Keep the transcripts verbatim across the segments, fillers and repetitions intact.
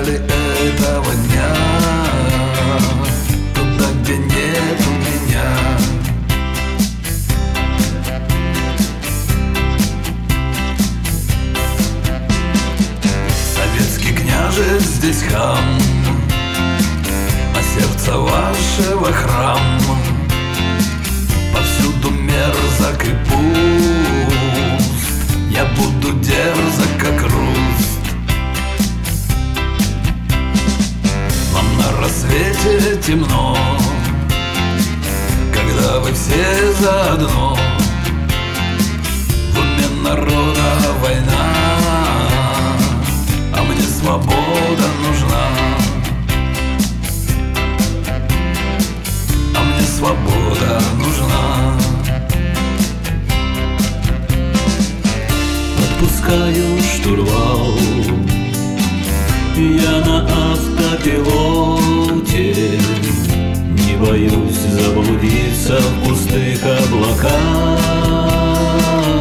ждали этого дня, туда, где нету меня. Советский княжец здесь хам, а сердце вашего храм. Повсюду мерзок и пуст, я буду дерзок, как хруст. Вам на рассвете темно, когда вы все заодно. В уме народа война, а мне свобода нужна. А мне свобода нужна. Отпускаю штурвал, я на автопилоте. Не боюсь заблудиться в пустых облаках.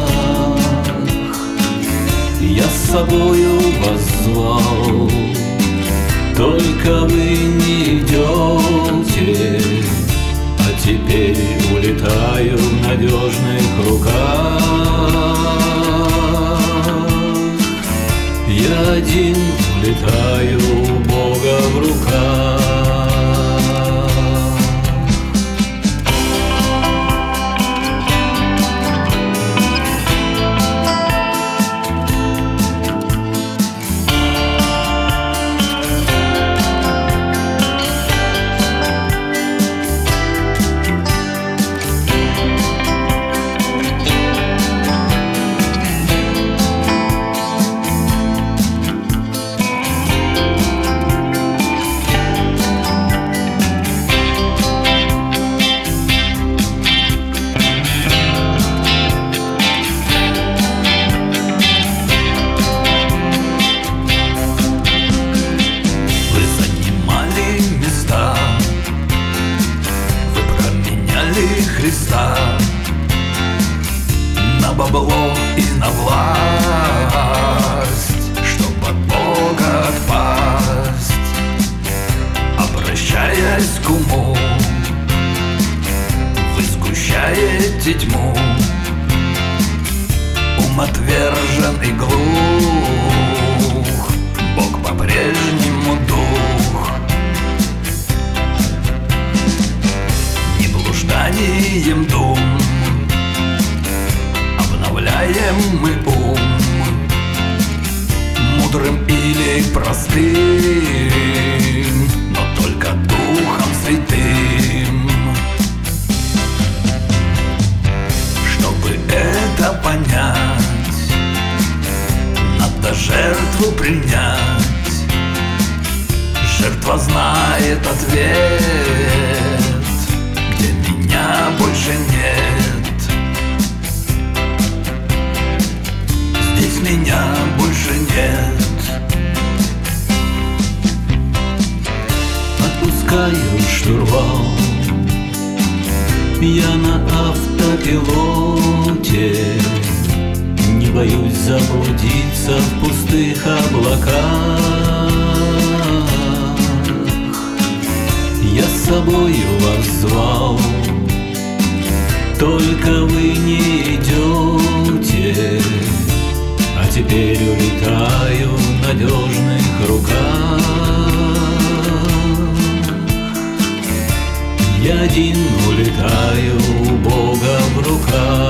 Я с собою вас звал, только вы не идете. А теперь улетаю в надежных руках. Я один улетаю у Бога в руках. Христа на бабло и на власть, чтоб от Бога отпасть. Обращаясь к уму, вы сгущаете тьму. Ум отвержен и глух, Бог по-прежнему дух. Блужданием дум обновляем мы ум, мудрым или простым, но только Духом Святым. Чтобы это понять, надо жертву принять. Жертва знает ответ, где меня больше нет. Здесь меня больше нет. Отпускаю штурвал, я на автопилоте. Не боюсь заблудиться в пустых облаках. Я с собою вас звал, только вы не идете. А теперь улетаю в надежных руках. Я один улетаю у Бога в руках.